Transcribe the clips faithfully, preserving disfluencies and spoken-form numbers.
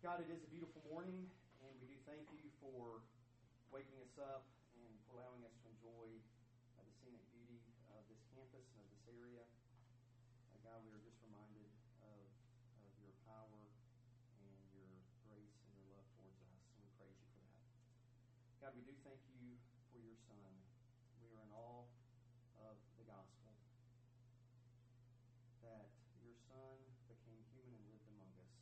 God, it is a beautiful morning, and we do thank you for waking us up and for allowing us to enjoy uh, the scenic beauty of this campus and of this area. Uh, God, we are just reminded of, of your power and your grace and your love towards us, and we praise you for that. God, we do thank you for your Son. We are in awe of the gospel, that your Son became human and lived among us,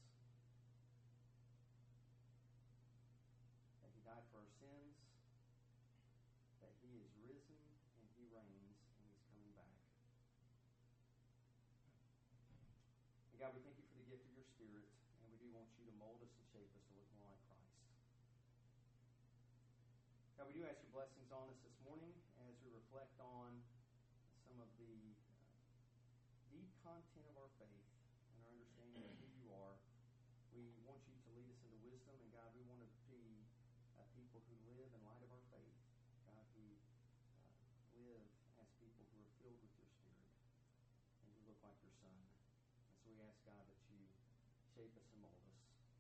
that he died for our sins, that he is risen and he reigns and he's coming back. And God, we thank you for the gift of your Spirit, and we do want you to mold us and shape us to look more like Christ. God, we do ask your blessings on us this morning as we reflect on some of the uh, deep content of our faith and our understanding of who you are. We want you to lead us into wisdom, and God, we want to be uh, people who live in light of our faith. God, who uh, live as people who are filled with your Spirit and who look like your Son. And so we ask, God, that you shape us and mold us.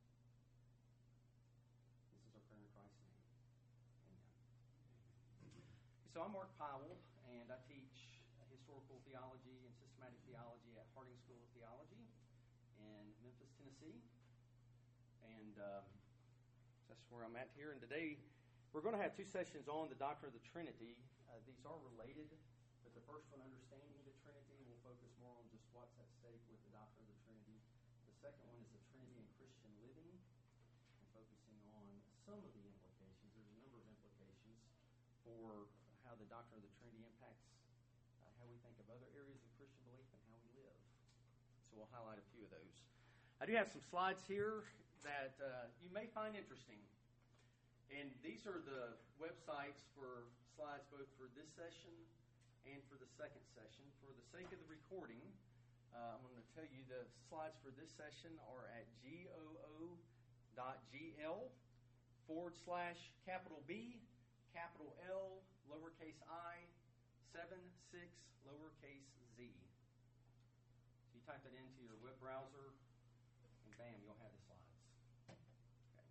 This is our prayer in Christ's name. Amen. So I'm Mark Powell, and I teach historical theology and systematic theology at Harding School of Theology in Memphis, Tennessee. And um, that's where I'm at here. And today we're going to have two sessions on the doctrine of the Trinity. Uh, these are related, but the first one, understanding the Trinity, will focus more on just what's at stake with the doctrine of the Trinity. The second one is the Trinity in Christian living, and focusing on some of the implications. There's a number of implications for how the doctrine of the Trinity impacts uh, how we think of other areas of Christian belief and how we live. So we'll highlight a few of those. I do have some slides here that uh, you may find interesting. And these are the websites for slides both for this session and for the second session. For the sake of the recording, uh, I'm going to tell you the slides for this session are at goo dot gl forward slash capital B, capital L, lowercase I, seven six, lowercase z. So you type that into your web browser, and bam, you'll have the slides. Okay.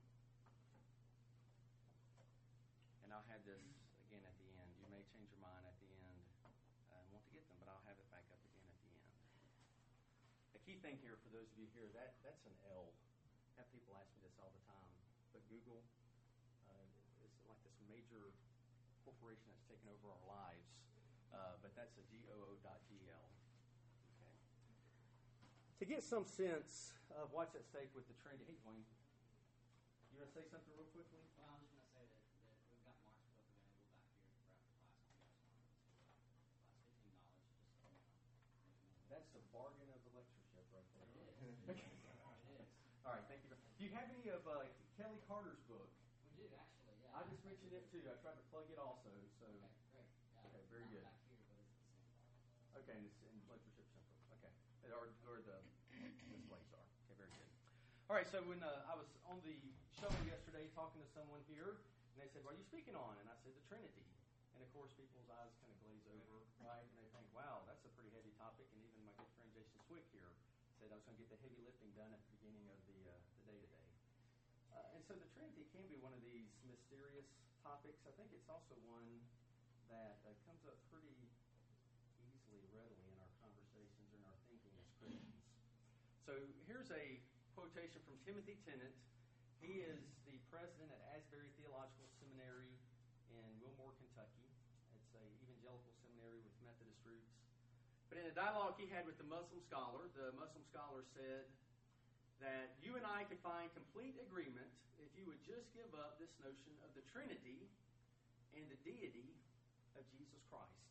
And I'll have this again at the end. You may change your mind at the end uh, and want to get them, but I'll have it back up again at the end. A key thing here for those of you here, that, that's an L. I have people ask me this all the time, but Google uh, is like this major corporation that's taken over our lives, uh, but that's a goo dot gl. Okay. To get some sense of what's at stake with the Trinity, hey, Dwayne, you want to say something real quickly? Well, I'm just going to say that, that we've got Mark's book available back here for after class. If you guys want it, it's about fifteen dollars. Just so you know. That's a bargain of the lectureship right there. It is. It is. All right, thank you. Do you have any of uh, Kelly Carter's book? We do, actually, yeah. I just mentioned it too. I tried to plug it also. So. Okay, great. Yeah, Okay, very not good. Back here, but it's the same volume. Okay, and it's in lectureship simple. Okay, or, or the displays are. Okay, very good. All right, so when uh, I was on the show yesterday talking to someone here, and they said, "What are you speaking on?" And I said, "The Trinity." And of course, people's eyes kind of glaze over, right? And they think, "Wow, that's a pretty heavy topic." And even my good friend Jason Swick here said I was going to get the heavy lifting done at the beginning of the uh, the day today. Uh, and so the Trinity can be one of these mysterious topics. I think it's also one that uh, comes up pretty easily, readily in our conversations or in our thinking as Christians. So here's a quotation from Timothy Tennant. He is the president at Asbury Theological Seminary in Wilmore, Kentucky. It's an evangelical seminary with Methodist roots. But in a dialogue he had with the Muslim scholar, the Muslim scholar said that you and I could find complete agreement if you would just give up this notion of the Trinity and the deity of Jesus Christ.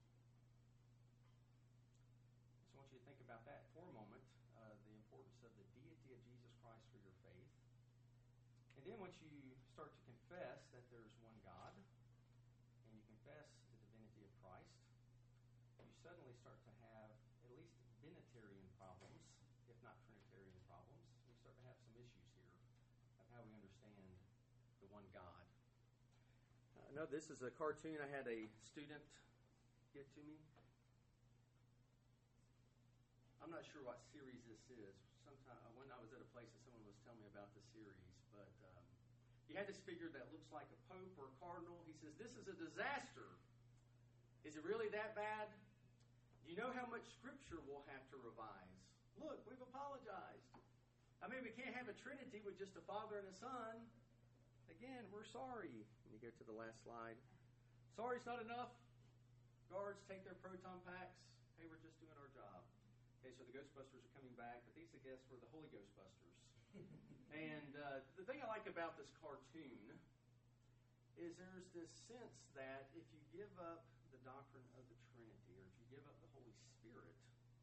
So I want you to think about that for a moment, uh, the importance of the deity of Jesus Christ for your faith. And then once you start to confess that there's one God, and you confess the divinity of Christ, you suddenly start to have at least Binitarian problems, if not Trinitarian problems. We start to have some issues here of how we understand the one God. Uh, no, this is a cartoon I had a student get to me. I'm not sure what series this is. sometime when I was at a place that someone was telling me about the series, but um, he had this figure that looks like a pope or a cardinal. He says, "This is a disaster. Is it really that bad? Do you know how much scripture we'll have to revise? Look, we've apologized. I mean, we can't have a Trinity with just a Father and a Son. Again, we're sorry." And you go to the last slide. Sorry's not enough. Guards take their proton packs. Hey, we're just doing our job. Okay, so the Ghostbusters are coming back, but these, I guess, were the Holy Ghostbusters. And uh, the thing I like about this cartoon is there's this sense that if you give up the doctrine of the Trinity, or if you give up the Holy Spirit,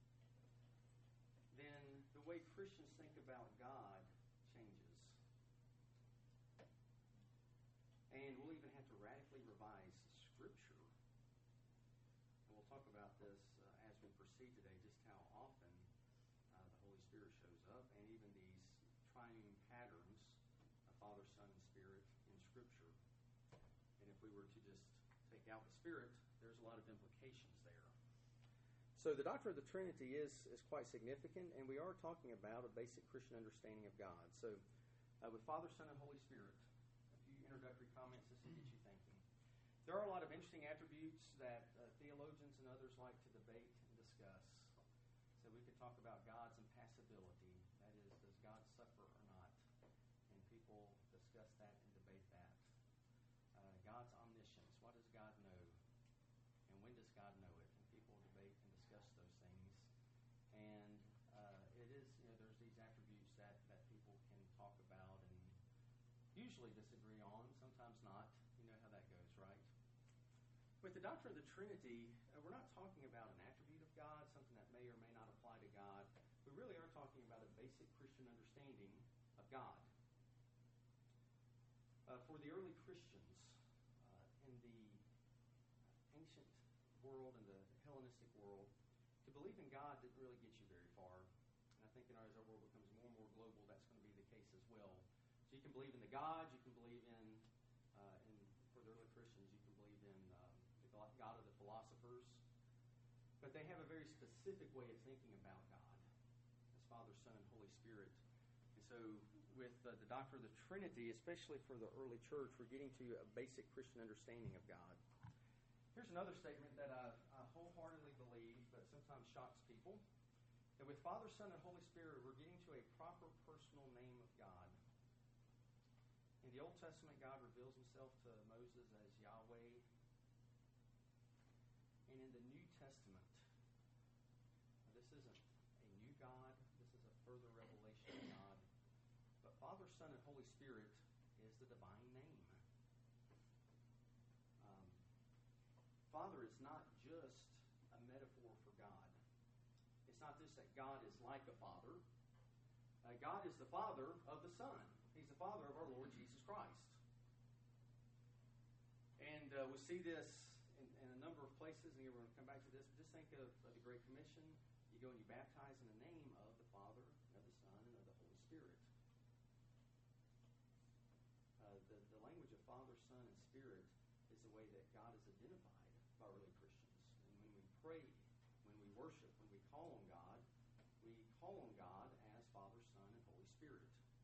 then the way Christians think about God changes. And we'll even have to radically revise Scripture. And we'll talk about this uh, as we proceed today, just how often uh, the Holy Spirit shows up, and even these triune patterns of Father, Son, and Spirit in Scripture. And if we were to just take out the Spirit, there's a lot of implications there. So the doctrine of the Trinity is, is quite significant, and we are talking about a basic Christian understanding of God. So uh, with Father, Son, and Holy Spirit, a few introductory comments just to get you thinking. There are a lot of interesting attributes that uh, theologians and others like to debate and discuss. So we could talk about God's impassibility. That is, does God suffer or not? And people discuss that and debate that. Uh, God's omniscience. What does God know? And when does God know it? And people debate and discuss those things. And uh, it is, you know, there's these attributes that, that people can talk about and usually disagree on, sometimes not. You know how that goes, right? With the doctrine of the Trinity, uh, we're not talking about an attribute of God, something that may or may not apply to God. We really are talking about a basic Christian understanding of God. Uh, for the early Christians uh, in the ancient world, in the Hellenistic world, to believe in God didn't really get you very far. And I think you know, as our world becomes more and more global, that's going to be the case as well. So you can believe in the gods, you can believe in, uh, in for the early Christians, you can believe in um, the God of the philosophers. But they have a very specific way of thinking about God as Father, Son, and Holy Spirit. And so with uh, the doctrine of the Trinity, especially for the early church, we're getting to a basic Christian understanding of God. Here's another statement that I, I wholeheartedly believe, but sometimes shocks people. That with Father, Son, and Holy Spirit, we're getting to a proper personal name of God. In the Old Testament, God reveals himself to Moses as Yahweh. And in the New Testament, this isn't a new God. This is a further revelation of God. But Father, Son, and Holy Spirit is the divine name. Um, Father is not just a metaphor for God. It's not just that God is like a father. Uh, God is the Father of the Son. He's the Father of our Lord Jesus Christ. And uh, we see this in, in a number of places, and we're going to come back to this, but just think of, of the Great Commission. You go and you baptize in the name of the Father, of the Son, and of the Holy Spirit. Uh, the, the language of Father, Son, and Spirit is the way that God is identified by early Christians. And when we pray, when we worship, when we call on God, we call on God as Father, Son, and Holy Spirit.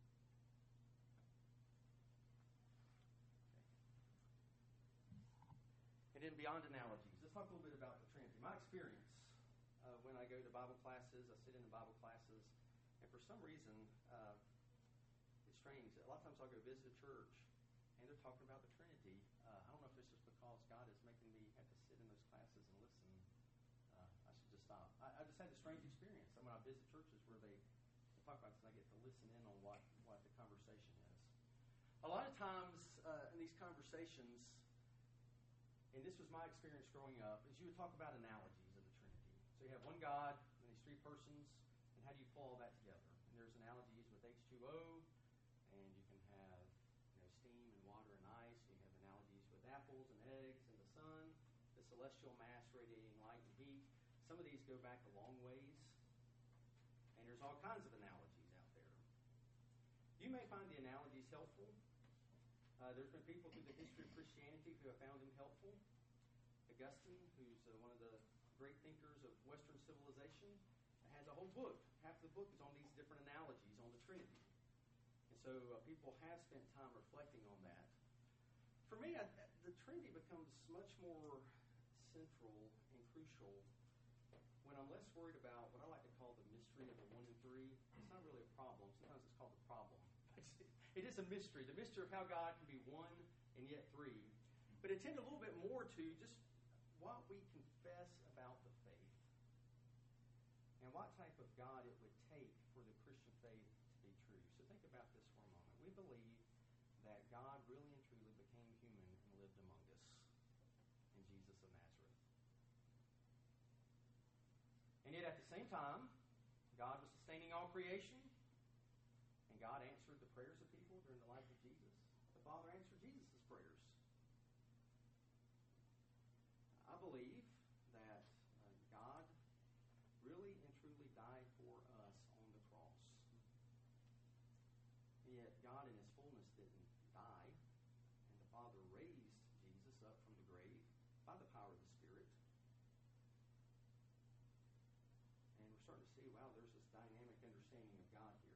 And then beyond analogies, let's talk a little bit about the Trinity. My experience uh, when I go to Bible classes, I sit in the Bible classes, and for some reason, uh, it's strange. A lot of times I'll go visit a church, and they're talking about the Trinity. Uh, I don't know if it's just because God is making me have to sit in those classes and listen. Uh, I should just stop. I, I just had this strange experience. And when I visit churches where they, they talk about this, and I get to listen in on what, what the conversation is. A lot of times uh, in these conversations, and this was my experience growing up, is you would talk about analogies of the Trinity. So you have one God and these three persons, and how do you pull all that together? And there's analogies with H two O, and you can have you know, steam and water and ice. You have analogies with apples and eggs and the sun, the celestial mass radiating light and heat. Some of these go back a long ways, and there's all kinds of analogies out there. You may find the analogies helpful. Uh, there's been people through the history of Christianity who have found them helpful. Augustine, who's uh, one of the great thinkers of Western civilization, has a whole whole book, half the book is on these different analogies on the Trinity. And so uh, people have spent time reflecting on that. For me, I, the Trinity becomes much more central and crucial when I'm less worried about what I like to call the mystery of the one and three. It's not really a problem. Sometimes it's called the problem. It is a mystery, the mystery of how God can be one and yet three. But it tended a little bit more to just what we confess about the faith and what type of God it would take for the Christian faith to be true. So think about this for a moment. We believe that God really and truly became human and lived among us in Jesus of Nazareth. And yet at the same time, God was sustaining all creation, and God answered the prayers of people during the life of Jesus. The Father answered Jesus' prayers. I believe that uh, God really and truly died for us on the cross. And yet God in His fullness didn't die, and the Father raised Jesus up from the grave by the power of the Spirit. And we're starting to see, wow, there's this dynamic understanding of God here.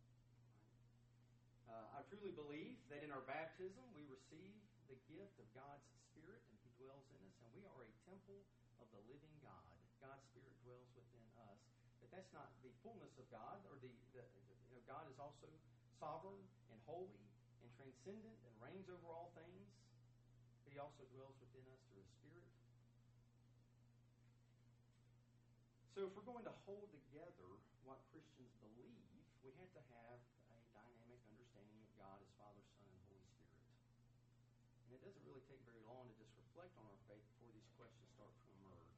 Uh, I truly believe that in our baptism we receive the gift of God's Spirit, and He dwells in us, and we are a temple of the living God. God's Spirit dwells within us. But that's not the fullness of God, or the, the, the you know, God is also sovereign and holy and transcendent and reigns over all things. But He also dwells within us through His Spirit. So if we're going to hold together what Christians believe, we have to have a dynamic understanding of God as Father, Son, and Holy Spirit. And it doesn't really take very long to just reflect on our faith before these questions start to emerge.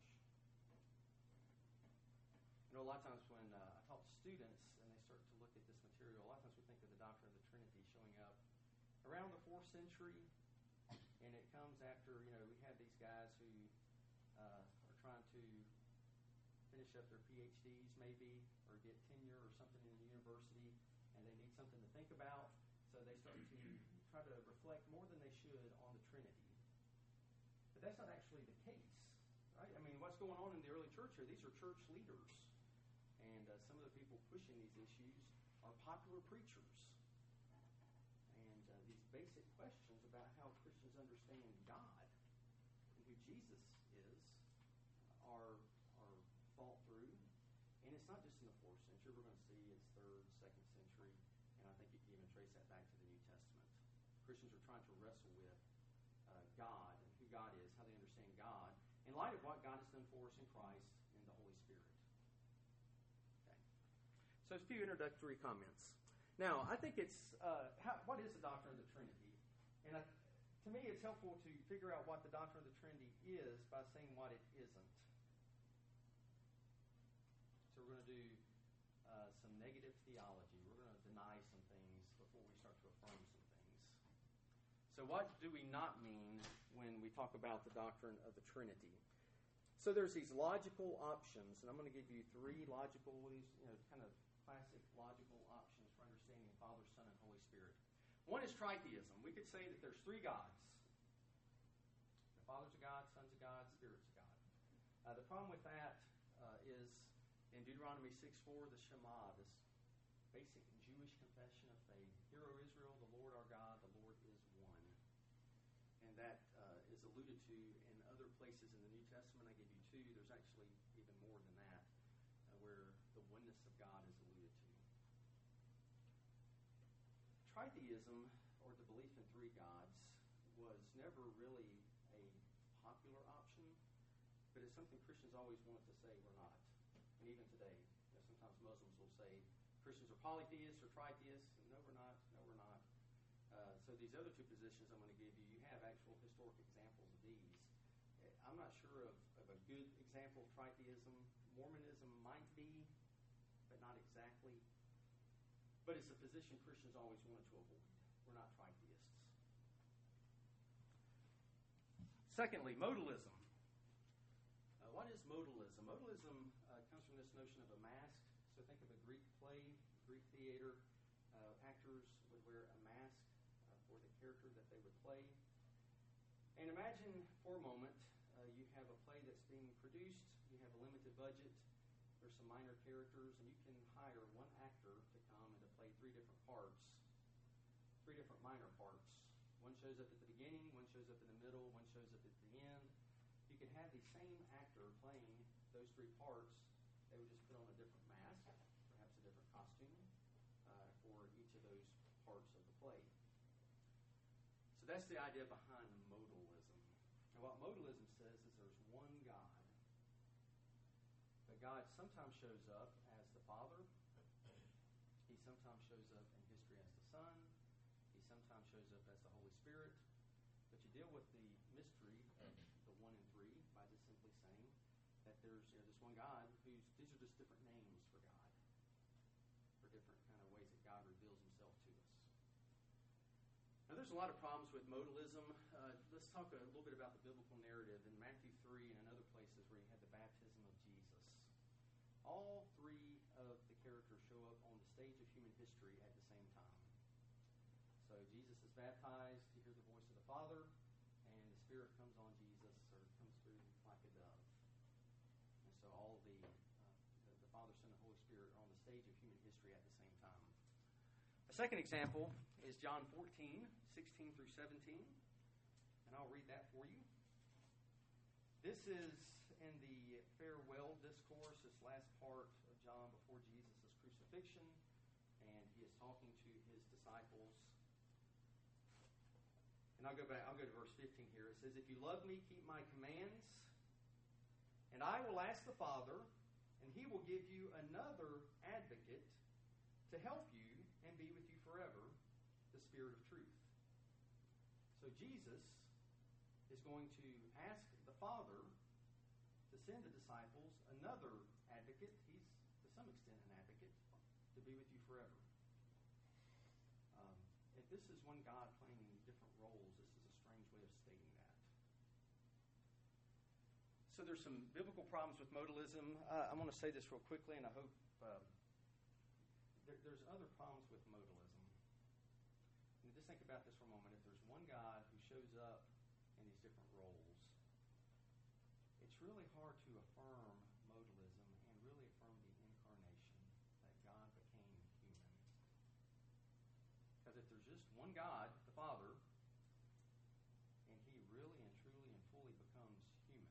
You know, a lot of times when uh, I talk to students and they start to look at this material, a lot of times we think of the doctrine of the Trinity showing up around the fourth century, and it comes after, you know, we had these guys who uh, are trying to finish up their P H Ds maybe, or get tenure or something in the university, and they need something to think about, so they start to try to reflect more than they should on the Trinity. But that's not actually the case, right? I mean, what's going on in the early church here, these are church leaders, and uh, some of the people pushing these issues are popular preachers. And uh, these basic questions about how Christians understand God and who Jesus is are are thought through. And it's not just in the fourth century. We're going to see it's third, second century, and I think you can even trace that back to the New Testament. Christians are trying to wrestle with uh, God and who God is, how they understand God, in light of what God has done for us in Christ and the Holy Spirit. Okay. So a few introductory comments. Now, I think it's, uh, how, what is the doctrine of the Trinity? And I, to me, it's helpful to figure out what the doctrine of the Trinity is by saying what it isn't. So we're going to do uh, some negative theology. We're going to deny some things before we start to affirm some things. So what do we not mean when we talk about the doctrine of the Trinity? So there's these logical options, and I'm going to give you three logical, you know, kind of classic logical options for understanding Father, Son, and Holy Spirit. One is tritheism. We could say that there's three gods. The Father's a God, Son's a God, Spirit's a God. Uh, the problem with that uh, is in Deuteronomy six four, the Shema, this basic Jewish confession of faith. Hear, O Israel, the Lord our God, the Lord is one. And that uh, is alluded to in other places in the New Testament. I give you two. There's actually even more than that, uh, where the oneness of God is alluded to. Tritheism, or the belief in three gods, was never really a popular option, but it's something Christians always wanted to say we're not. And even today, you know, sometimes Muslims will say Christians are polytheists or tritheists. No, we're not. No, we're not. Uh, so these other two positions I'm going to give you, you have actual historic examples of these. I'm not sure of, of a good example of tritheism. Mormonism might be, but not exactly. But it's a position Christians always wanted to avoid. We're not tritheists. Secondly, modalism. Uh, what is modalism? Modalism uh, comes from this notion of a mask. So think of a Greek play, Greek theater. Uh, actors would wear a mask uh, for the character that they would play. And imagine for a moment, uh, you have a play that's being produced, you have a limited budget, there's some minor characters, and you can hire one actor to come and to play three different parts, three different minor parts. One shows up at the beginning, one shows up in the middle, one shows up at the end. You can have the same actor playing those three parts. They would just put on a different mask, perhaps a different costume, uh, for each of those parts of the play. So that's the idea behind modalism. And what modalism says is there's one God. But God sometimes shows up as the Father. He sometimes shows up in history as the Son. He sometimes shows up as the Holy Spirit. But you deal with the mystery of the one and three by just simply saying that there's, you know, this one God who's, these are just different names for God, for different kind of ways that God reveals himself to us. Now, there's a lot of problems with modalism. Uh, let's talk a little bit about the biblical narrative in Matthew three and in other places where you had the baptism of Jesus. All three of the characters show up on the stage of human history at the same time. So Jesus is baptized, you hear the voice of the Father, and the Spirit comes on Jesus, or comes through like a dove. And so all the, uh, the, the Father, Son, and Holy Spirit are on the stage of human history at the same time. A second example is John fourteen, sixteen through seventeen, and I'll read that for you. This is in the farewell discourse, this last part of John before Jesus' crucifixion, and he is talking to his disciples. And I'll go back, I'll go to verse fifteen here. It says, "If you love me, keep my commands, and I will ask the Father, and he will give you another advocate to help you and be with you forever, the Spirit of truth." So Jesus is going to ask the Father to send the disciples another advocate. He's, to some extent, an advocate to be with you forever. Um, if this is one God playing different roles, this is a strange way of stating that. So there's some biblical problems with modalism. Uh, I'm going to say this real quickly, and I hope uh, there, there's other problems with modalism. And just think about this for a moment. If there's one God who shows up in these different roles, it's really hard to affirm modalism and really affirm the incarnation, that God became human. Because if there's just one God, the Father, and he really and truly and fully becomes human,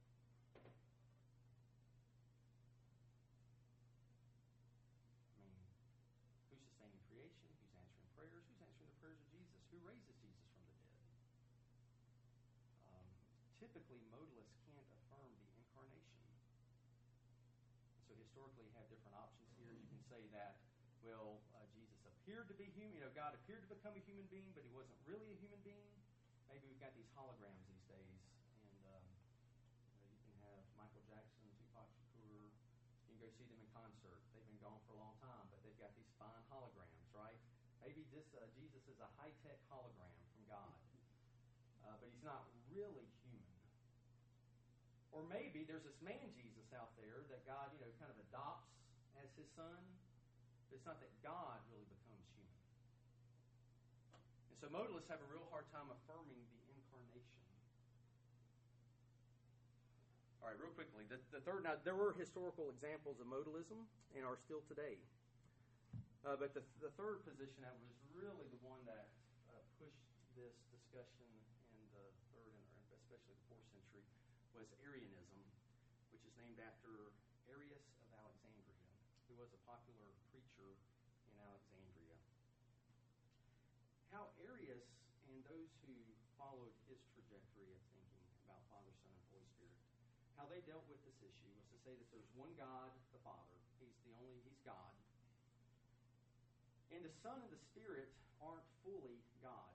I mean, who's sustaining creation? Who's answering prayers? Who's answering the prayers of Jesus? Who raises Jesus from the dead? Um, typically, modalists can't affirm the incarnation. So historically, you have different options here. You can say that, well, uh, Jesus appeared to be human. You know, God appeared to become a human being, but he wasn't really a human being. Maybe we've got these holograms these days, and um, you know, you can have Michael Jackson, Tupac Shakur. You can go see them in concert. They've been gone for a long time, but they've got these fine holograms, right? Maybe this uh, Jesus is a high-tech hologram from God, uh, but he's not really human. Or maybe there's this man Jesus out there that God, you know, kind of adopts as his son, but it's not that God really becomes human. And so modalists have a real hard time affirming the incarnation. All right, real quickly, the, the third. Now, there were historical examples of modalism and are still today. Uh, but the, the third position that was really the one that uh, pushed this discussion in the third and especially the fourth century was Arianism, which is named after Arius of Alexandria, who was a popular preacher in Alexandria. How Arius and those who followed his trajectory of thinking about Father, Son, and Holy Spirit, how they dealt with this issue was to say that there's one God, the Father. He's the only, he's God. And the Son and the Spirit aren't fully God.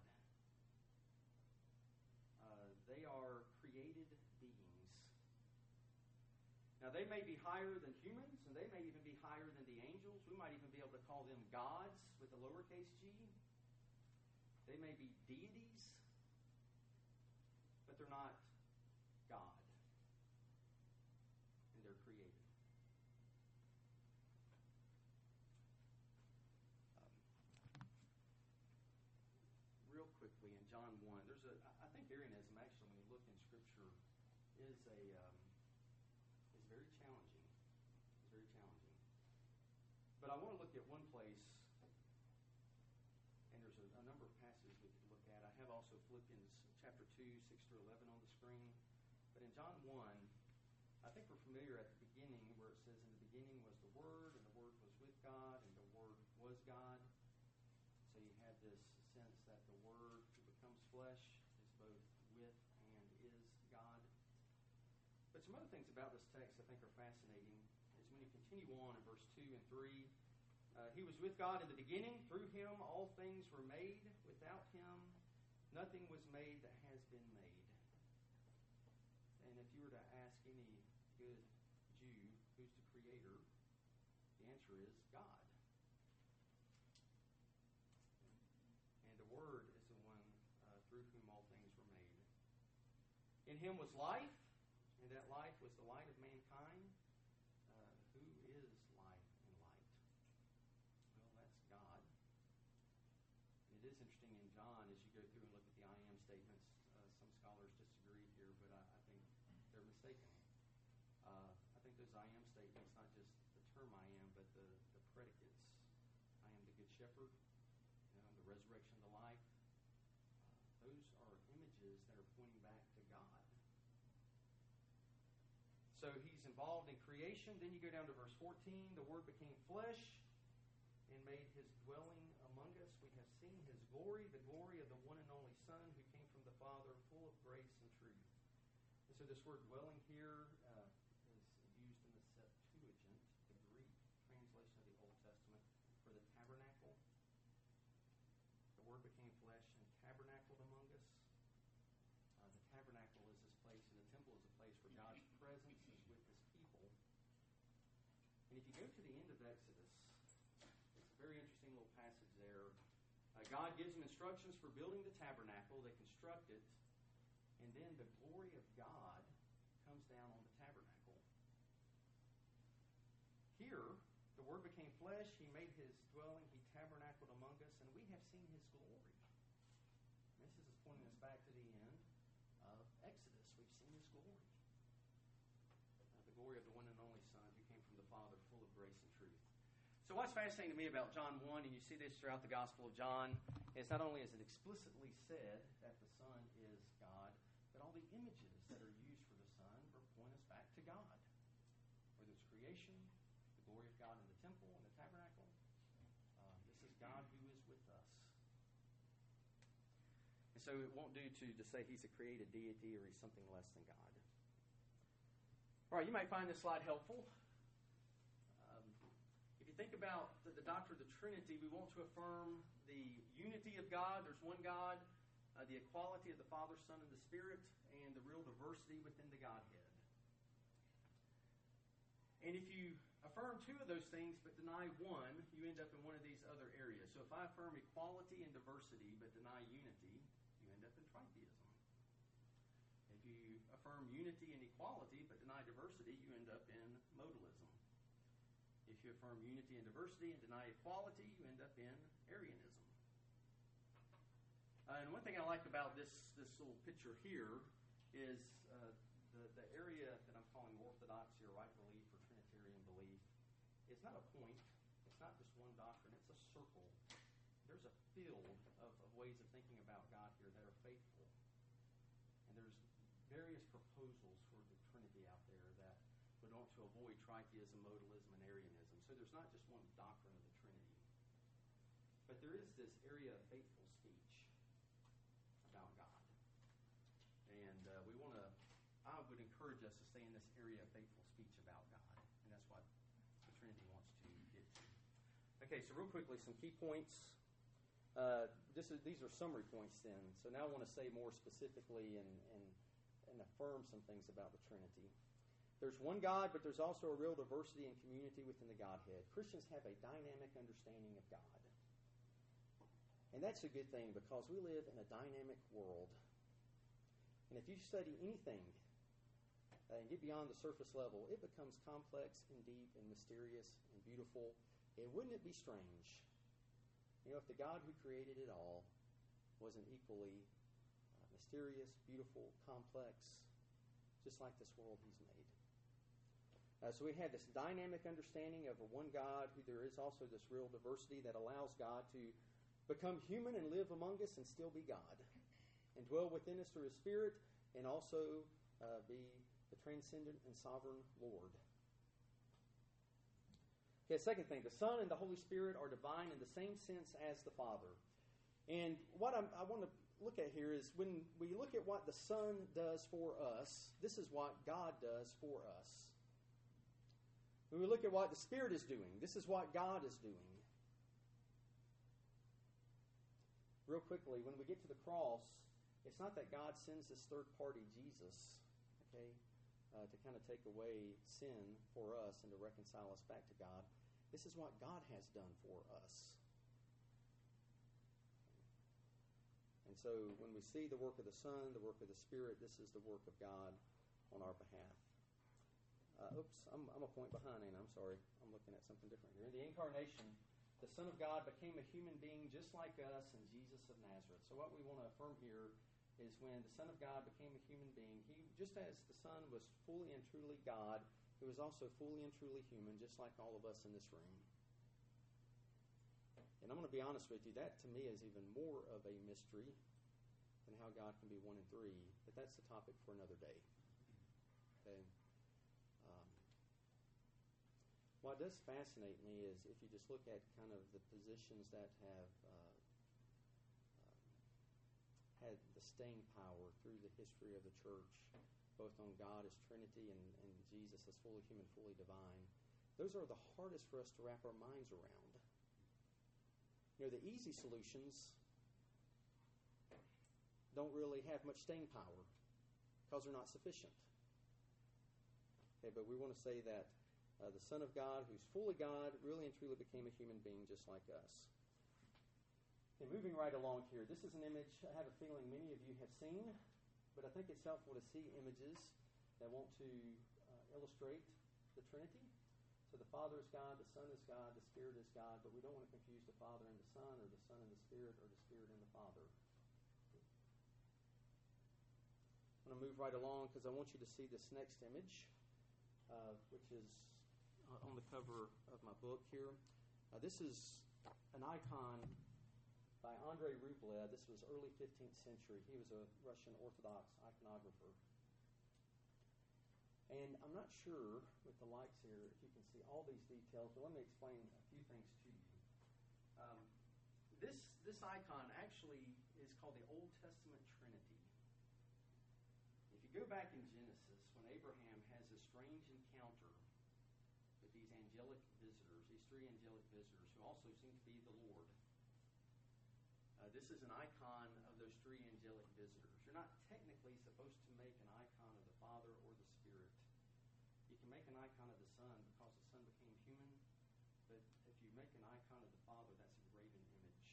Uh, they are created beings. Now, they may be higher than humans, and they may even be higher than the angels. We might even be able to call them gods with a lowercase g. They may be deities, but they're not God. And they're created. Real quickly, in John one, there's a, I think Arianism, actually, when you look in Scripture, is a, um, is very challenging. It's very look at one place, and there's a, a number of passages we could look at. I have also Philippians chapter two, six through eleven on the screen. But in John one, I think we're familiar at the beginning where it says, in the beginning was the Word, and the Word was with God, and the Word was God. So you have this sense that the Word who becomes flesh is both with and is God. But some other things about this text I think are fascinating is when you continue on in verse two and three, uh, He was with God in the beginning. Through Him all things were made. Without Him nothing was made that has been made. And if you were to ask any good Jew who's the creator, the answer is God. And the Word is the one uh, through whom all things were made. In Him was life, and that life was the light of mankind. Uh, who is life and light? Well, that's God. And it is interesting in John, as you go through and look at the I am statements, uh, some scholars disagree here, but I, I think they're mistaken. Uh, I think those I am statements, not just the term I am, but the, the predicates. I am the good shepherd, you know, the resurrection, the life. Uh, those are images that are pointing back to God. So He's involved in creation. Then you go down to verse fourteen. The Word became flesh and made His dwelling among us. We have seen His glory, the glory of the one and only Son who came from the Father, full of grace and truth. And so this word dwelling here uh, is used in the Septuagint, the Greek translation of the Old Testament, for the tabernacle. The Word became flesh and tabernacled among us. Uh, the tabernacle is this place, and the temple is a place where God's presence is with His people. And if you go to the end of Exodus, it's a very interesting little passage there. Uh, God gives them instructions for building the tabernacle. They construct it. And then the glory of God comes down on the tabernacle. Here, the Word became flesh. He made His dwelling. He tabernacled among us. And we have seen His glory. This is pointing us back to the end of Exodus. We've seen His glory. Uh, the glory of the one and only Son who came from the Father, full of grace and truth. So what's fascinating to me about John one, and you see this throughout the Gospel of John, is not only is it explicitly said that the Son is God, but all the images that are used for the Son point us back to God. Whether it's creation, the glory of God in the temple and the tabernacle, uh, this is God who is with us. And so it won't do to, to say He's a created deity or He's something less than God. All right, you might find this slide helpful. Think about the, the doctrine of the Trinity. We want to affirm the unity of God. There's one God, uh, the equality of the Father, Son, and the Spirit, and the real diversity within the Godhead. And if you affirm two of those things but deny one, you end up in one of these other areas. So if I affirm equality and diversity but deny unity, you end up in tritheism. If you affirm unity and equality but deny diversity, you end up in modalism. If you affirm unity and diversity and deny equality, you end up in Arianism. Uh, and one thing I like about this, this little picture here is uh, the, the area that I'm calling orthodoxy or right belief or Trinitarian belief. It's not a point. It's not just one doctrine. It's a circle. There's a field of, of ways of thinking about God here that are faithful. And there's various proposals for the Trinity out there that would want to avoid tritheism, modalism, and Arianism. So there's not just one doctrine of the Trinity. But there is this area of faithful speech about God. And uh, we want to, I would encourage us to stay in this area of faithful speech about God. And that's what the Trinity wants to get to. Okay, so real quickly, some key points. Uh, this is, these are summary points then. So now I want to say more specifically and, and, and affirm some things about the Trinity. There's one God, but there's also a real diversity and community within the Godhead. Christians have a dynamic understanding of God. And that's a good thing because we live in a dynamic world. And if you study anything uh, and get beyond the surface level, it becomes complex and deep and mysterious and beautiful. And wouldn't it be strange, you know, if the God who created it all wasn't equally uh, mysterious, beautiful, complex, just like this world He's made? Uh, so we have this dynamic understanding of a one God, who there is also this real diversity that allows God to become human and live among us and still be God, and dwell within us through His Spirit, and also uh, be the transcendent and sovereign Lord. Okay, second thing, the Son and the Holy Spirit are divine in the same sense as the Father. And what I'm, I want to look at here is when we look at what the Son does for us, this is what God does for us. When we look at what the Spirit is doing, this is what God is doing. Real quickly, when we get to the cross, it's not that God sends this third party, Jesus, okay, uh, to kind of take away sin for us and to reconcile us back to God. This is what God has done for us. And so when we see the work of the Son, the work of the Spirit, this is the work of God on our behalf. Uh, oops, I'm, I'm a point behind, Anna. I'm sorry. I'm looking at something different here. In the Incarnation, the Son of God became a human being just like us in Jesus of Nazareth. So what we want to affirm here is when the Son of God became a human being, he, just as the Son was fully and truly God, he was also fully and truly human, just like all of us in this room. And I'm going to be honest with you, that to me is even more of a mystery than how God can be one and three, but that's the topic for another day. Okay. Um, what does fascinate me is if you just look at kind of the positions that have uh, had the staying power through the history of the church, both on God as Trinity and, and Jesus as fully human, fully divine, those are the hardest for us to wrap our minds around. You know, the easy solutions don't really have much staying power because they're not sufficient. Okay, but we want to say that uh, the Son of God, who's fully God, really and truly became a human being just like us. Okay, moving right along here, this is an image I have a feeling many of you have seen, but I think it's helpful to see images that want to uh, illustrate the Trinity. So the Father is God, the Son is God, the Spirit is God, but we don't want to confuse the Father and the Son, or the Son and the Spirit, or the Spirit and the Father. I'm going to move right along because I want you to see this next image, uh, which is uh, on the cover of my book here. Uh, this is an icon by Andrei Rublev. This was early fifteenth century. He was a Russian Orthodox iconographer. And I'm not sure with the lights here if you can see all these details, but let me explain a few things to you. Um, this, this icon actually is called the Old Testament Trinity. If you go back in Genesis, when Abraham has a strange encounter with these angelic visitors, these three angelic visitors who also seem to be the Lord, uh, this is an icon of those three angelic visitors. You're not technically supposed to make an icon of the Father or the Spirit. You can make an icon of the Son because the Son became human, but if you make an icon of the Father, that's a graven image.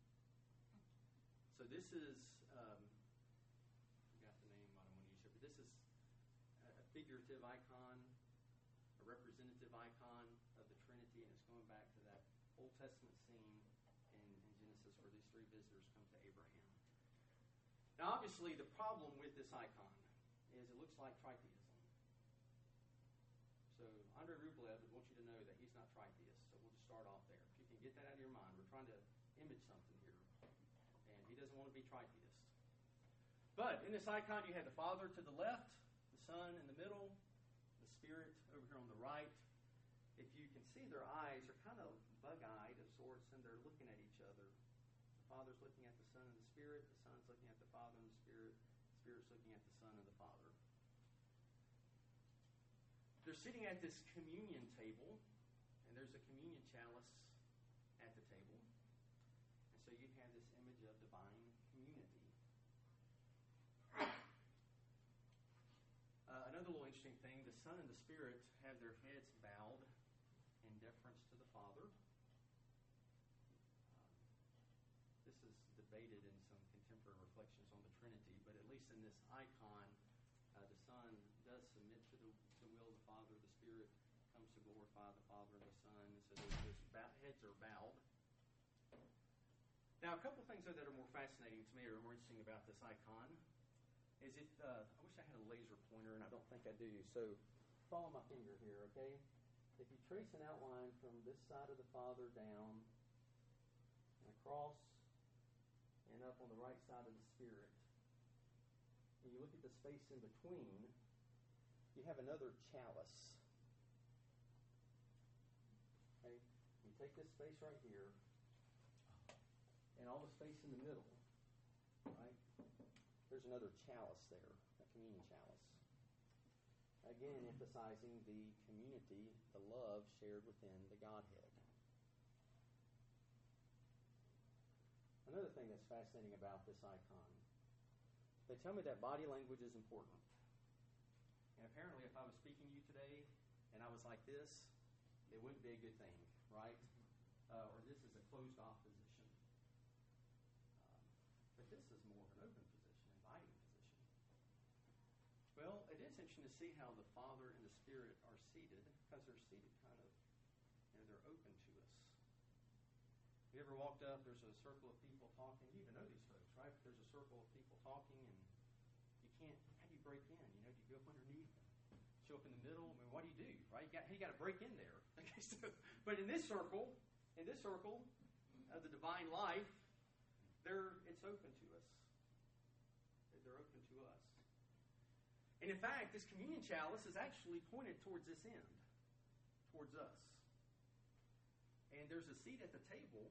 So this is, um, I got the name, I don't want to use it, but this is a figurative icon, a representative icon of the Trinity, and it's going back to that Old Testament scene in, in Genesis where these three visitors come to Abraham. Now, obviously, the problem with this icon is it looks like tritheism. So, Andrei Rublev would want you to know that he's not tritheist, so we'll just start off there. If you can get that out of your mind, we're trying to image something here, and he doesn't want to be tritheist. But in this icon, you have the Father to the left, the Son in the middle, the Spirit over here on the right. If you can see, their eyes are kind of bug-eyed of sorts, and they're looking at each other. The Father's looking at the Son and the Spirit. The Son's looking at the Father and the Spirit. The Spirit's looking at the Son and the Father. They're sitting at this communion table, and there's a communion chalice at the table. And so you have this image of divine community. Uh, another little interesting thing, the Son and the Spirit have their heads bowed in deference to the Father. Um, this is debated in some contemporary reflections on the Trinity, but at least in this icon, uh, the Son does submit to the, the will of the Father. The Spirit comes to glorify the Father and the Son. So those bow, heads are bowed. Now, a couple things that are more fascinating to me or more interesting about this icon is it, uh, I wish I had a laser pointer, and I don't think I do. So follow my finger here, okay? If you trace an outline from this side of the Father down and across and up on the right side of the Spirit, and you look at the space in between, you have another chalice. Okay? You take this space right here, and all the space in the middle, right? There's another chalice there, a communion chalice. Again, emphasizing the community, the love shared within the Godhead. Another thing that's fascinating about this icon, they tell me that body language is important. And apparently if I was speaking to you today and I was like this, it wouldn't be a good thing, right? Uh, or this is a closed off position. Um, but this is more of an open position, inviting position. Well, it is interesting to see how the Father and the Spirit are seated, because they're seated kind of, you know, they're open to us. You ever walked up, there's a circle of people talking, you even know these folks, right? There's a circle of people talking and you can't, how do you break in? You know, do you go up underneath them? Show up in the middle? I mean, what do you do, right? You got, you got to break in there. Okay, so, but in this circle, in this circle of the divine life, they're, it's open to us. They're open to us. And in fact, this communion chalice is actually pointed towards this end, towards us. And there's a seat at the table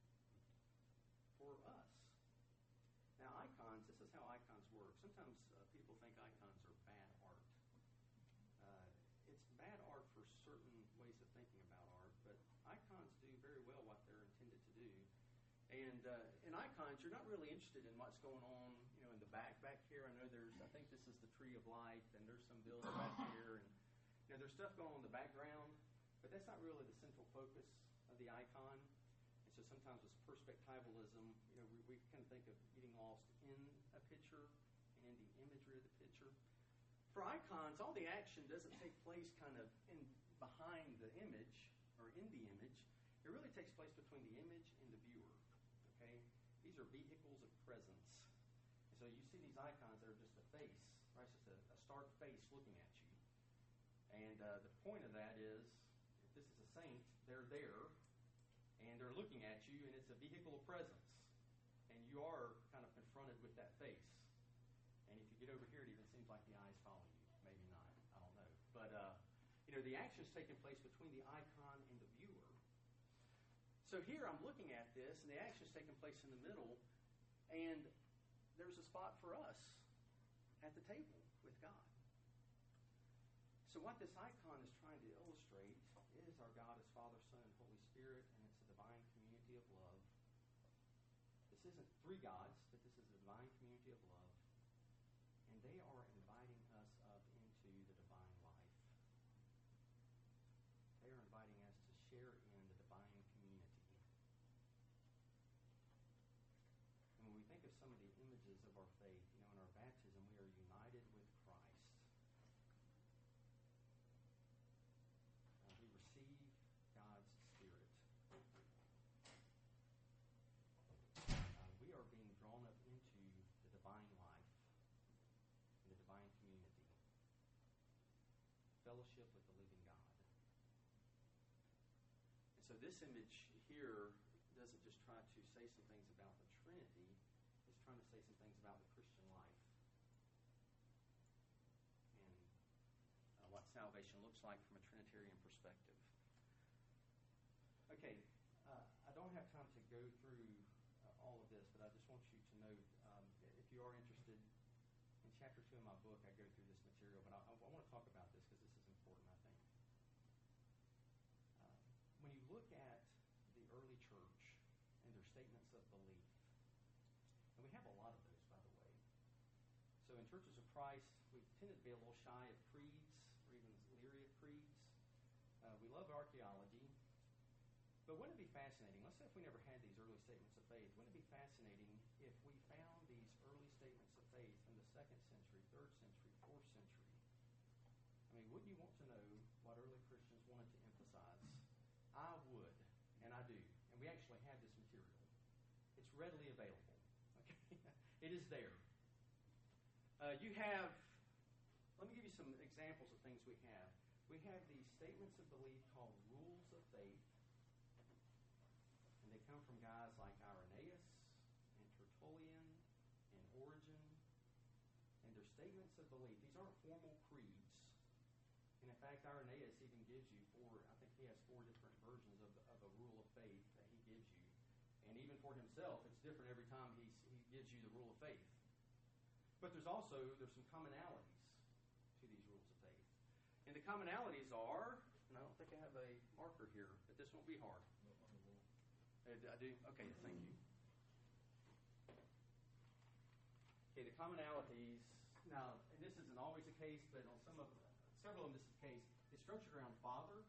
for us. Now, icons, this is how icons work. Sometimes uh, people think icons are bad art. Uh, it's bad art for certain ways of thinking about art, but icons do very well what they're intended to do. And uh, in icons, you're not really interested in what's going on, you know, in the back. Back here, I know there's, I think this is the Tree of Life, and there's some building back here, and you know, there's stuff going on in the background, but that's not really the central focus of the icon. And so sometimes with perspectivalism, you know, we, we kind of think of getting lost in a picture and in the imagery of the picture. For icons, all the action doesn't take place kind of in behind the image or in the image. It really takes place between the image and the viewer. Okay? These are vehicles of presence. And so you see these icons that are just a face, right? It's just a, a stark face looking at you. And uh, the point of that is, if this is a saint, they're there, and they're looking at you, and it's a vehicle of presence. And you are kind of confronted with that face. And if you get over here, it even seems like the eyes follow you. Maybe not. I don't know. But, uh, you know, the action's taking place between the icon and the viewer. So here I'm looking at this, and the action's taking place in the middle, and there's a spot for us at the table with God. So what this icon is trying to illustrate is our God as Father, Son, and Holy Spirit, and it's a divine community of love. This isn't three gods, but this is a divine community of love. And they are inviting us up into the divine life. They are inviting us to share in the divine community. And when we think of some of the images of our faith, you know, in our baptism, we are united with Christ. Uh, we receive God's Spirit. Uh, we are being drawn up into the divine life, in the divine community, fellowship with the living God. And so this image here doesn't just try to say some things about the Trinity, it's trying to say some things about the Christian life and uh, what salvation looks like from a Trinitarian perspective. Okay, uh, I don't have time to go through uh, all of this, but I just want you to note, um, if you are interested, in chapter two of my book, I go through this material, but I, I, I want to talk about this because this is important, I think. Uh, when you look at the early church and their statements of belief, and we have a lot of those, by the way. So in churches of Christ, we tended to be a little shy of creeds, or even leery of creeds. Uh, we love archaeology. But wouldn't it be fascinating, let's say if we never had these early statements of faith, wouldn't it be fascinating if we found these early statements of faith from the second century, third century, fourth century? I mean, wouldn't you want to know what early Christians wanted to emphasize? I would, and I do. And we actually have this material. It's readily available. Okay, it is there. Uh, you have, let me give you some examples of things we have. we have these statements of belief called rules of faith, and they come from guys like Irenaeus and Tertullian and Origen, and they're statements of belief. These aren't formal creeds. And in fact, Irenaeus even gives you four, I think he has four different versions of, of a rule of faith that he gives you. And even for himself, it's different every time he, he gives you the rule of faith. But there's also, there's some commonalities to these rules of faith. And the commonalities are, and I don't think I have a marker here, but this won't be hard. I do? Okay, thank you. Okay, the commonalities, now, and this isn't always the case, but on some of several of them this is the case, it's structured around Father,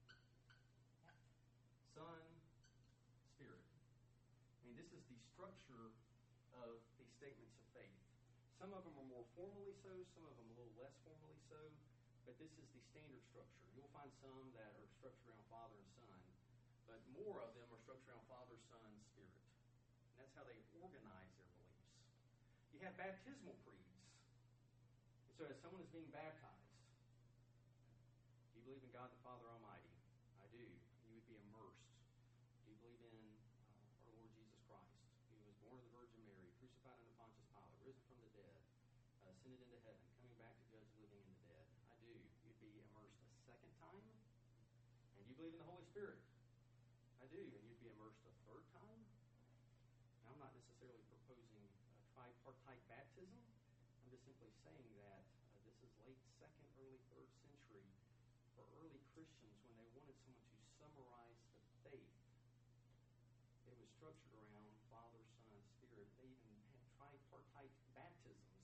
Son, Spirit. I mean, this is the structure of these statements of faith. Some of them are more formally so, some of them a little less formally so, but this is the standard structure. You'll find some that are structured around Father and Son, but more of them are structured around Father, Son, Spirit. And that's how they organize their beliefs. You have baptismal creeds. And so as someone is being baptized, do you believe in God the Father Almighty? I do. You would be immersed. Do you believe in uh, our Lord Jesus Christ, who was born of the Virgin Mary, crucified under Pontius Pilate, risen from the dead, uh, ascended into heaven, coming back to judge the living and the dead? I do. You'd be immersed a second time. And you believe in the Holy Spirit? I do. And you'd be immersed a third time? Now, I'm not necessarily proposing a tripartite baptism. I'm just simply saying that uh, this is late second, early third century for early Christians when they wanted someone to summarize the faith. It was structured around Father, Son, Spirit. They even had tripartite baptisms.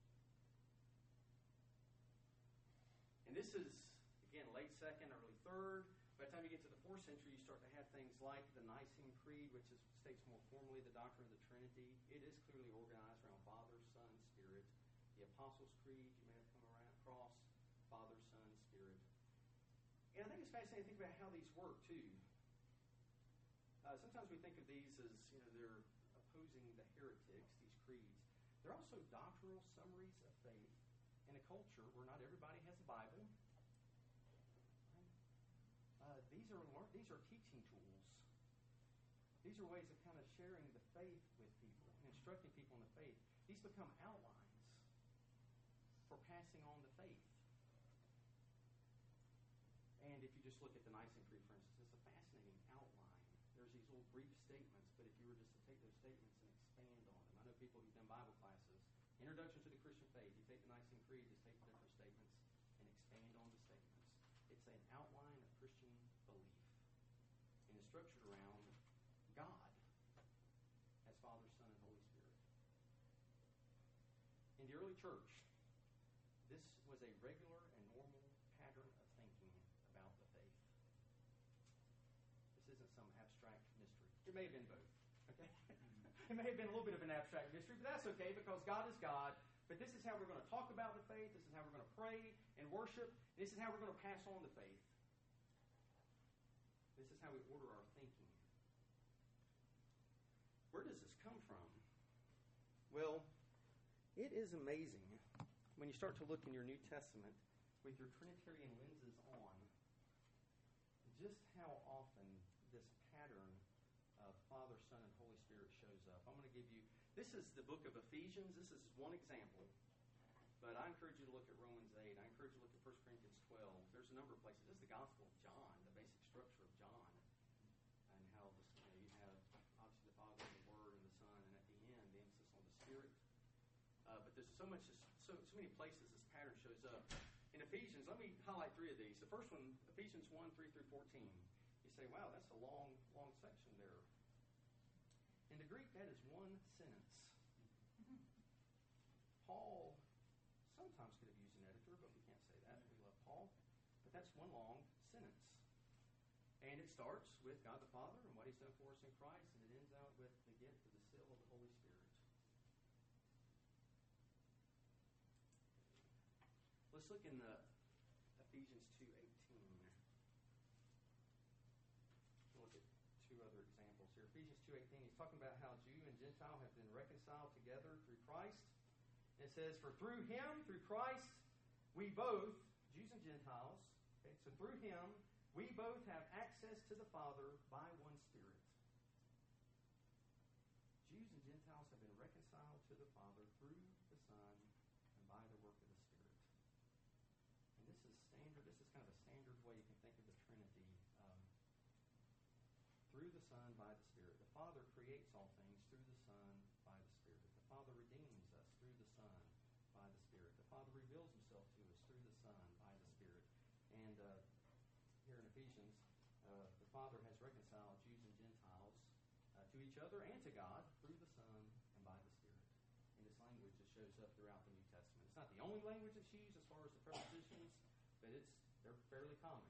And this is, again, late second, early third. By the time you get to the fourth century, you start to have things like the Nicene Creed, which is, states more formally the doctrine of the Trinity. It is clearly organized around Father, Son, Spirit. The Apostles' Creed, you may have come around across Father, Son, Spirit. And I think it's fascinating to think about how these work, too. Uh, sometimes we think of these as, you know, they're opposing the heretics, these creeds. They're also doctrinal summaries of faith in a culture where not everybody has a Bible. Uh, these are these are teaching tools. These are ways of kind of sharing the faith with people and instructing people in the faith. These become outlines for passing on the faith. And if you just look at the Nicene Creed, for instance, it's a fascinating outline. There's these little brief statements, but if you were just to take those statements and expand on them. I know people who've done Bible classes, Introduction to the Christian Faith, you take the Nicene Creed, just take the different statements and expand on the statements. It's an outline of Christian belief. And it's structured around God as Father, Son, and Holy Spirit. In the early church, this was a regular and normal pattern of thinking about the faith. This isn't some abstract mystery. It may have been both, okay? It may have been a little bit of an abstract mystery, but that's okay because God is God. But this is how we're going to talk about the faith. This is how we're going to pray and worship. This is how we're going to pass on the faith. This is how we order our thinking. Where does this come from? Well, it is amazing when you start to look in your New Testament with your Trinitarian lenses on, just how often this pattern of Father, Son, and Holy Spirit shows up. I'm going to give you, this is the book of Ephesians. This is one example. But I encourage you to look at Romans eight. I encourage you to look at First Corinthians twelve. There's a number of places. This is the Gospel of John, the basic structure of John, and how this, you know, you have obviously the Father and the Word and the Son, and at the end, the emphasis on the Spirit. Uh, but there's so much, so, so many places this pattern shows up. In Ephesians, let me highlight three of these. The first one, Ephesians one, three through fourteen. You say, wow, that's a long, long section there. In the Greek, that is one sentence. Paul sometimes could have used an editor, but we can't say that. We love Paul. But that's one long sentence. And it starts with God the Father and what He's done for us in Christ, and it ends out with the gift of the seal of the Holy Spirit. Let's look in the Ephesians two eighteen. We'll look at two other examples here. Ephesians two eighteen, he's talking about how Jew and Gentile have been reconciled together through Christ. It says, for through Him, through Christ, we both, Jews and Gentiles, So through him, we both have access to the Father by one Spirit. Jews and Gentiles have been reconciled to the Father through the Son and by the work of the Spirit. And this is standard. This is kind of a standard way you can think of the Trinity. Um, through the Son, by the Spirit. The Father creates all things through the Son, by the Spirit. The Father redeems us through the Son, by the Spirit. The Father reveals himself to us through the Son, by the Spirit. And uh, here in Ephesians, uh, the Father has reconciled Jews and Gentiles uh, to each other and to God through the Son and by the Spirit. And this language just shows up throughout the New Testament. It's not the only language that's used as far as the prepositions, but it's they're fairly common.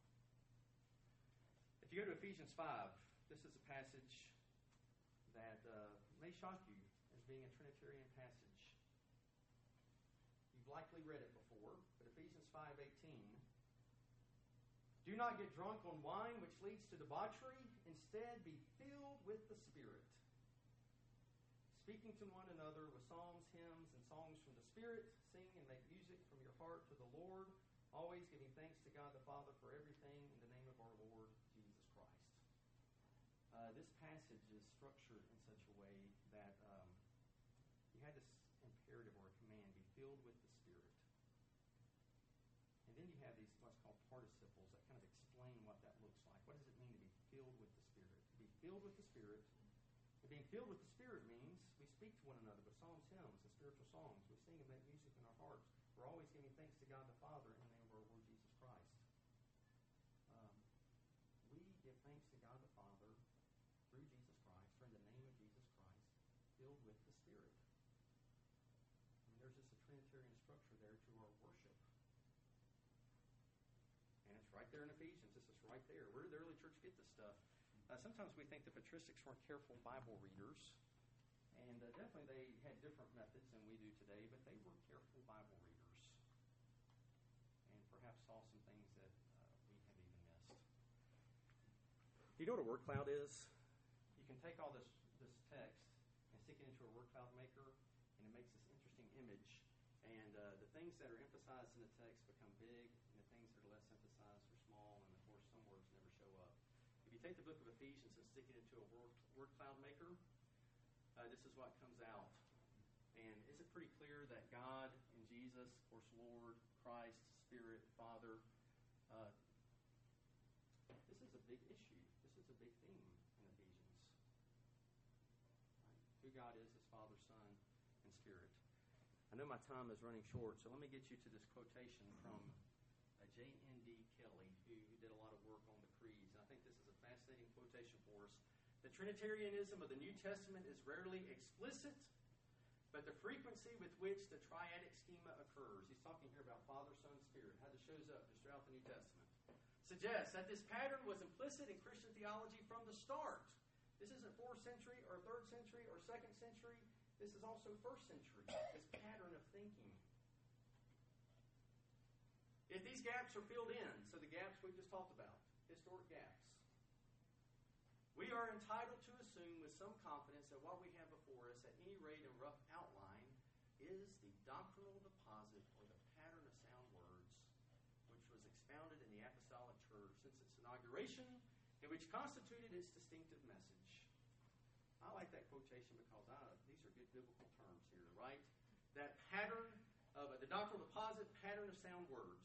If you go to Ephesians five, this is a passage that uh, may shock you as being a Trinitarian passage. You've likely read it before, but Ephesians five eighteen. Do not get drunk on wine, which leads to debauchery. Instead, be filled with the Spirit, speaking to one another with psalms, hymns, and songs from the Spirit. Sing and make music from your heart to the Lord, always giving thanks to God the Father for everything in the name of our Lord Jesus Christ. Uh, this passage is structured in such a way that um, you had this imperative or a command, be filled with the Spirit. And then you have these what's called participles that kind of explain what that looks like. What does it mean to be filled with the Spirit? To be filled with the Spirit. And being filled with the Spirit means we speak to one another with psalms, hymns, and spiritual songs. We sing and make music in our hearts. We're always giving thanks to God the Father in the name of our Lord Jesus Christ. Um, we give thanks to God the Father through Jesus Christ, or in the name of Jesus Christ, filled with the Spirit. I mean, there's just a Trinitarian structure there to our worship. And it's right there in Ephesians. This is right there. Where did the early church get this stuff? Uh, sometimes we think the patristics weren't careful Bible readers. And uh, definitely they had different methods than we do today, but they were careful Bible readers. And perhaps saw some things that uh, we have even missed. Do you know what a word cloud is? You can take all this, this text and stick it into a word cloud maker, and it makes this interesting image. And uh, the things that are emphasized in the text become big, and the things that are less emphasized are small, and of course some words never show up. If you take the book of Ephesians and stick it into a word, word cloud maker, uh, this is what comes out. And is it pretty clear that God and Jesus, of course, Lord, Christ, Spirit, Father, uh, this is a big issue. This is a big theme in Ephesians. Right? Who God is as Father, Son, and Spirit. I know my time is running short, so let me get you to this quotation from uh, J N D Kelly, who, who did a lot of work on the creeds. And I think this is a fascinating quotation for us. The Trinitarianism of the New Testament is rarely explicit, but the frequency with which the triadic schema occurs, he's talking here about Father, Son, Spirit, how this shows up just throughout the New Testament, suggests that this pattern was implicit in Christian theology from the start. This isn't fourth century or third century or second century. This is also first century, this pattern of thinking. If these gaps are filled in, so the gaps we just talked about, historic gaps, we are entitled to assume with some confidence that what we have before us, at any rate in rough outline, is the doctrinal deposit or the pattern of sound words, which was expounded in the Apostolic Church since its inauguration, and which constituted its distinctive message. I like that quotation because I, these are good biblical terms here, right? That pattern of uh, the doctrinal deposit, pattern of sound words.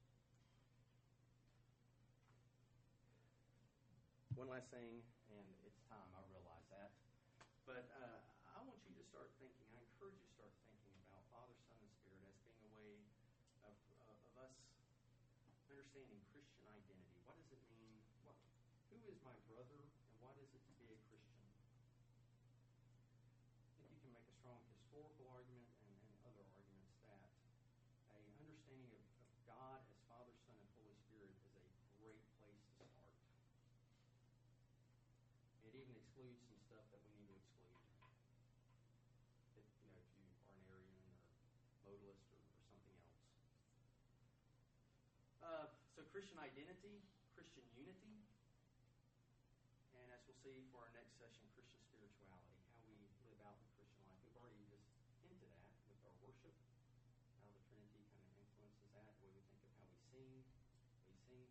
One last thing, and it's time, I realize that. But uh, I want you to start thinking, I encourage you to start thinking about Father, Son, and Spirit as being a way of, of, of us understanding Christian identity. What does it mean? What, who is my brother, and what is it to be a Christian? I think you can make a strong historical argument and, and other arguments that a understanding of, of God as Father, Son, and Holy Spirit is a great place to start. It even excludes some stuff that we need to exclude. If, you know, if you are an Arian or modalist or, or something else. Uh, so Christian identity, Christian unity, and as we'll see for our next session, Christian spirituality, how we live out the Christian life. We've already just hinted at with our worship, how the Trinity kind of influences that, the way we think of how we sing. We sing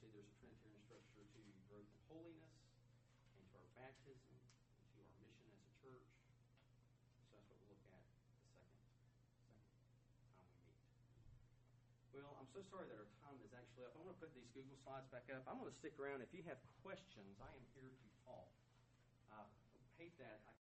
obviously, there's a Trinitarian structure to growth in holiness, and to our baptism, and to our mission as a church. So that's what we'll look at the second, second time we meet. Well, I'm so sorry that our time is actually up. I'm going to put these Google Slides back up. I'm going to stick around. If you have questions, I am here to talk. I hate that I